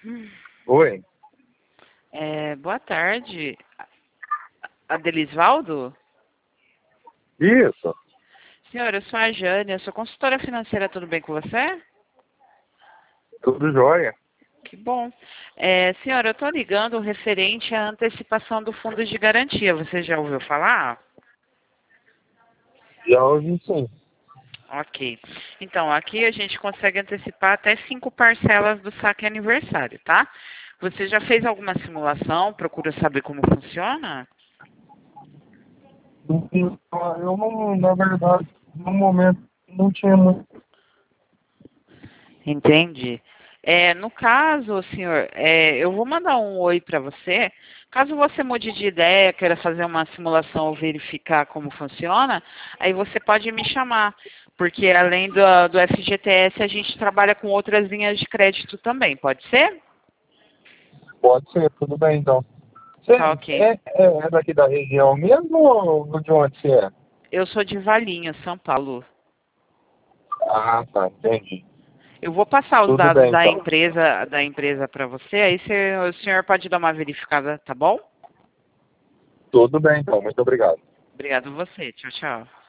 Oi, Boa tarde. Adelisvaldo? isso, Senhor, eu sou a Jane, eu sou consultora financeira, tudo bem com você? tudo jóia. Que bom. Senhor, eu estou ligando referente à antecipação do fundo de garantia. Você já ouviu falar? Já ouvi sim. Ok. Então, aqui a gente consegue antecipar até 5 parcelas do saque aniversário, tá? Você já fez alguma simulação? Procura saber como funciona? Eu não, na verdade, no momento, não tinha muito. Entende? No caso, senhor, eu vou mandar um oi para você. Caso você mude de ideia, queira fazer uma simulação ou verificar como funciona, aí você pode me chamar. Porque além do FGTS, a gente trabalha com outras linhas de crédito também, pode ser? Pode ser, tudo bem então. Você Tá ok. é daqui da região mesmo ou de onde você é? Eu sou de Valinhos, São Paulo. Ah, tá, entendi. Eu vou passar os Tudo dados bem então. da empresa para você, aí o senhor pode dar uma verificada, tá bom? Tudo bem então, muito obrigado. Obrigado você. Tchau, tchau.